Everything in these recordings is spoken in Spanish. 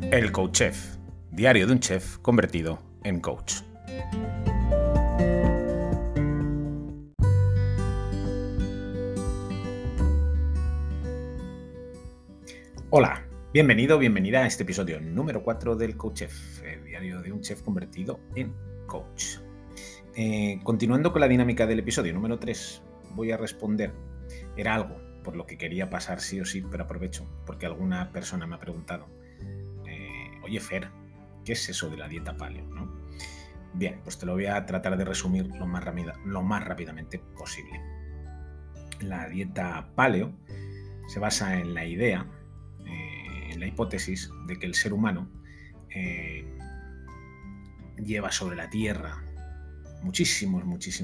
El Coach Chef, diario de un chef convertido en coach. Hola, bienvenido, bienvenida a este episodio número 4 del Coach Chef, el diario de un chef convertido en coach. Continuando con la dinámica del episodio número 3, voy a responder. Era algo por lo que quería pasar sí o sí, pero aprovecho porque alguna persona me ha preguntado: oye Fer, ¿qué es eso de la dieta paleo, no? Bien, pues te lo voy a tratar de resumir lo más rápidamente posible. La dieta paleo se basa en la idea, en la hipótesis de que el ser humano lleva sobre la Tierra muchísimos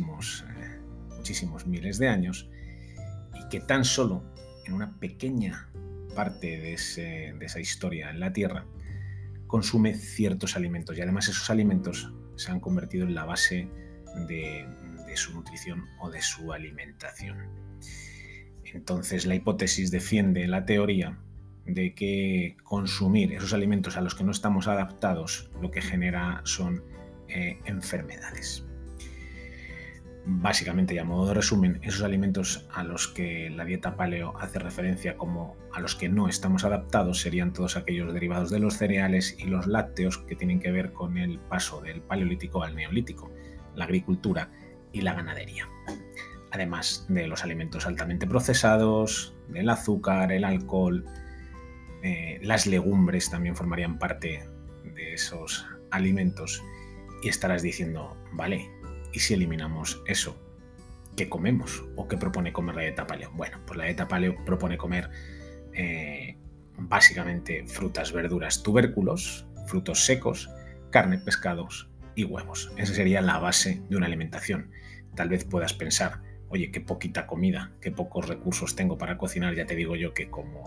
miles de años, y que tan solo en una pequeña parte de esa historia en la Tierra consume ciertos alimentos, y además esos alimentos se han convertido en la base de su nutrición o de su alimentación. Entonces la hipótesis defiende la teoría de que consumir esos alimentos a los que no estamos adaptados lo que genera son enfermedades. Básicamente, y a modo de resumen, esos alimentos a los que la dieta paleo hace referencia como a los que no estamos adaptados serían todos aquellos derivados de los cereales y los lácteos que tienen que ver con el paso del paleolítico al neolítico, la agricultura y la ganadería. Además de los alimentos altamente procesados, del azúcar, el alcohol, las legumbres también formarían parte de esos alimentos. Y estarás diciendo, vale, ¿y si eliminamos eso? ¿Qué comemos? ¿O qué propone comer la dieta paleo? Bueno, pues la dieta paleo propone comer básicamente frutas, verduras, tubérculos, frutos secos, carne, pescados y huevos. Esa sería la base de una alimentación. Tal vez puedas pensar, oye, qué poquita comida, qué pocos recursos tengo para cocinar. Ya te digo yo que como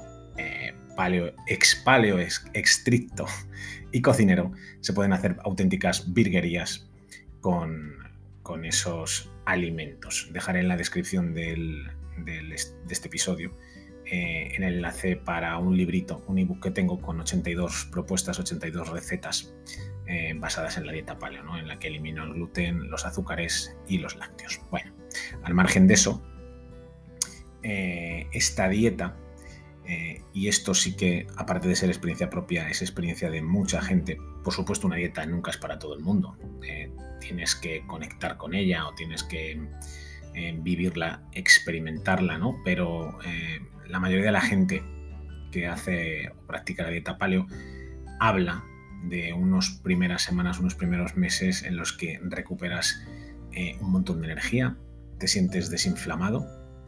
paleo estricto y cocinero se pueden hacer auténticas virguerías con esos alimentos. Dejaré en la descripción de este episodio el enlace para un librito, un ebook que tengo con 82 propuestas, 82 recetas basadas en la dieta paleo, ¿no? En la que elimino el gluten, los azúcares y los lácteos. Bueno, al margen de eso, esta dieta, y esto sí que, aparte de ser experiencia propia, es experiencia de mucha gente. Por supuesto, una dieta nunca es para todo el mundo. Tienes que conectar con ella o tienes que vivirla, experimentarla, ¿no? Pero la mayoría de la gente que hace o practica la dieta paleo habla de unas primeras semanas, unos primeros meses en los que recuperas un montón de energía, te sientes desinflamado,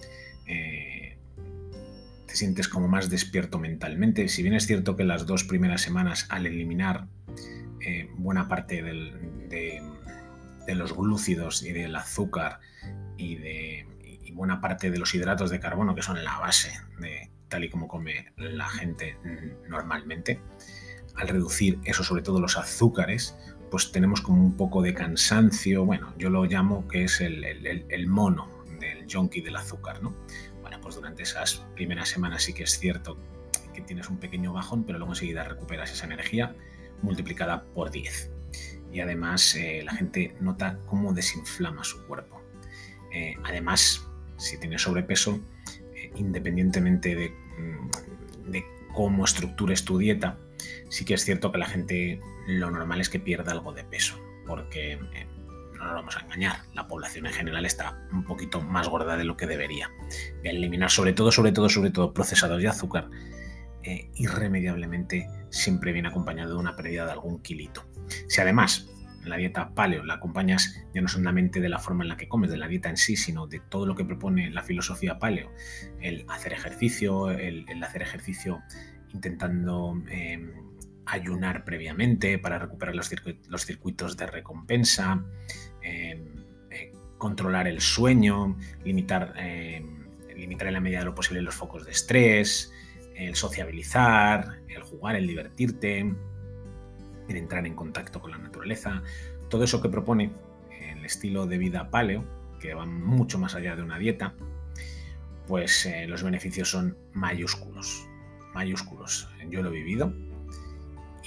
te sientes como más despierto mentalmente. Si bien es cierto que las 2 primeras semanas, al eliminar buena parte de los glúcidos y del azúcar y buena parte de los hidratos de carbono, que son la base de tal y como come la gente normalmente, al reducir eso, sobre todo los azúcares, pues tenemos como un poco de cansancio. Bueno, yo lo llamo que es el mono del junkie del azúcar, ¿no? Bueno, pues durante esas primeras semanas sí que es cierto que tienes un pequeño bajón, pero luego enseguida recuperas esa energía multiplicada por 10. Y además la gente nota cómo desinflama su cuerpo. Además, si tienes sobrepeso, independientemente de cómo estructures tu dieta, sí que es cierto que la gente, lo normal es que pierda algo de peso, porque no nos vamos a engañar, la población en general está un poquito más gorda de lo que debería. Y al eliminar sobre todo procesados de azúcar, irremediablemente siempre viene acompañado de una pérdida de algún kilito. Si además la dieta paleo la acompañas ya no solamente de la forma en la que comes, de la dieta en sí, sino de todo lo que propone la filosofía paleo, el hacer ejercicio, el hacer ejercicio intentando ayunar previamente para recuperar los circuitos de recompensa, controlar el sueño, limitar en la medida de lo posible los focos de estrés, el sociabilizar, el jugar, el divertirte, el entrar en contacto con la naturaleza. Todo eso que propone el estilo de vida paleo, que va mucho más allá de una dieta, pues los beneficios son mayúsculos. Yo lo he vivido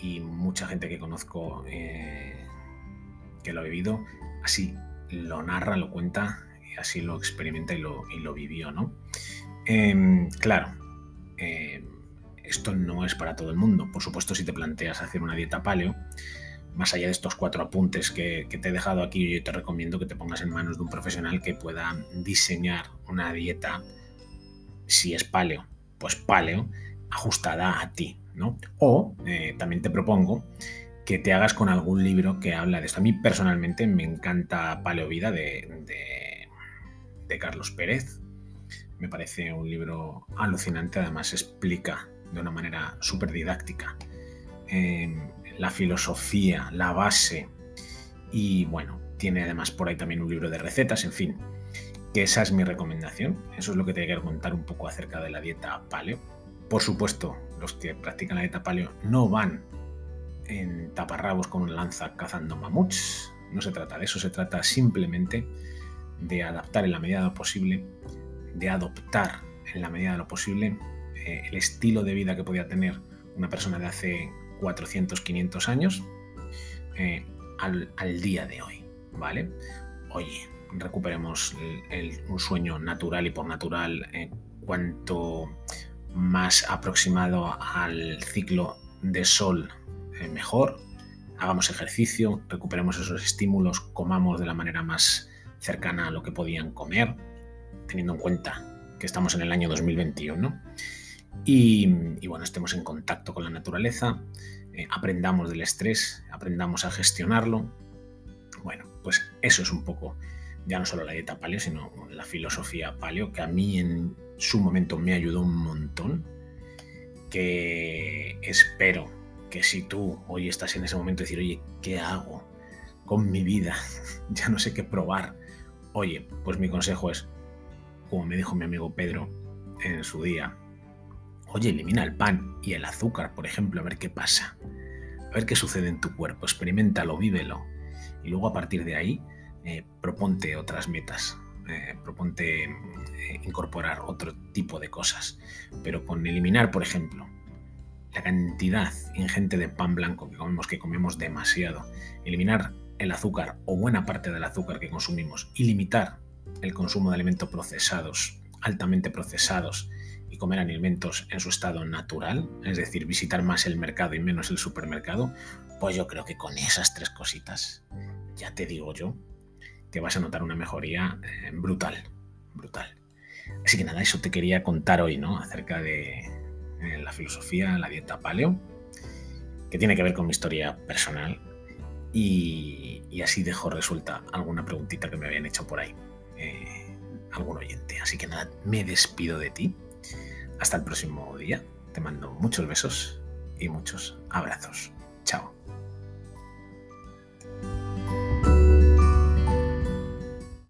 y mucha gente que conozco que lo ha vivido, así lo narra, lo cuenta, y así lo experimenta y lo vivió, ¿no? Claro, esto no es para todo el mundo. Por supuesto, si te planteas hacer una dieta paleo, más allá de estos 4 apuntes que te he dejado aquí, yo te recomiendo que te pongas en manos de un profesional que pueda diseñar una dieta, si es paleo, pues paleo, ajustada a ti, ¿no? O también te propongo que te hagas con algún libro que habla de esto. A mí personalmente me encanta Paleo Vida de Carlos Pérez. Me parece un libro alucinante, además explica de una manera súper didáctica la filosofía, la base, y bueno, tiene además por ahí también un libro de recetas, en fin, que esa es mi recomendación. Eso es lo que te quiero contar un poco acerca de la dieta paleo. Por supuesto, los que practican la dieta paleo no van en taparrabos con un lanza cazando mamuts, no se trata de eso, se trata simplemente de adaptar en la medida de lo posible, de adoptar en la medida de lo posible el estilo de vida que podía tener una persona de hace 400, 500 años al día de hoy, ¿vale? Oye, recuperemos un sueño natural, y por natural, cuanto más aproximado al ciclo de sol, mejor. Hagamos ejercicio, recuperemos esos estímulos, comamos de la manera más cercana a lo que podían comer, teniendo en cuenta que estamos en el año 2021. Y bueno, estemos en contacto con la naturaleza, aprendamos del estrés, aprendamos a gestionarlo. Bueno, pues eso es un poco, ya no solo la dieta paleo, sino la filosofía paleo, que a mí en su momento me ayudó un montón, que espero que si tú hoy estás en ese momento de decir, oye, ¿qué hago con mi vida? Ya no sé qué probar. Oye, pues mi consejo es, como me dijo mi amigo Pedro en su día, oye, elimina el pan y el azúcar, por ejemplo, a ver qué pasa, a ver qué sucede en tu cuerpo, experiméntalo, vívelo, y luego a partir de ahí proponte otras metas, proponte incorporar otro tipo de cosas, pero con eliminar, por ejemplo, la cantidad ingente de pan blanco que comemos demasiado, eliminar el azúcar o buena parte del azúcar que consumimos y limitar el consumo de alimentos procesados, altamente procesados, y comer alimentos en su estado natural, es decir, visitar más el mercado y menos el supermercado, pues yo creo que con esas 3 cositas, ya te digo yo, que vas a notar una mejoría brutal, brutal. Así que nada, eso te quería contar hoy, ¿no? Acerca de la filosofía, la dieta paleo, que tiene que ver con mi historia personal, y así dejo resuelta alguna preguntita que me habían hecho por ahí algún oyente. Así que nada, me despido de ti. Hasta el próximo día. Te mando muchos besos y muchos abrazos. Chao.